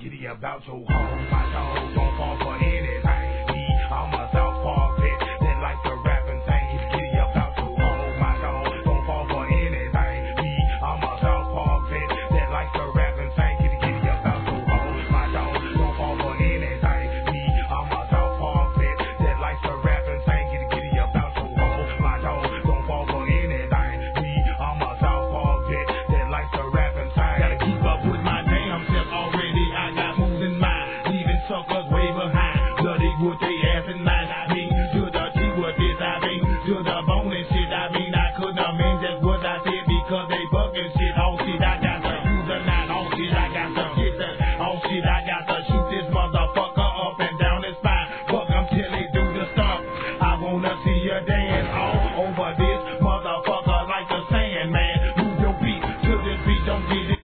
giddy about your home. My dog gon' fall for anything. Me, I'm a southpaw vet that like to rap and sing. Get giddy about your home. My dog gon' fall for anything. Me, I'm a southpaw vet that like to rap and sing. Get giddy about your home. My dog gon' fall for anything. Me, I'm a southpaw vet that like to rap and sing. Get giddy about your home. My dog gon' fall for anything. Me, I'm a southpaw vet that like to rap and sing. Gotta keep up with my damn self already. I got moves in mind, leaving suckers way behind. Bloody what they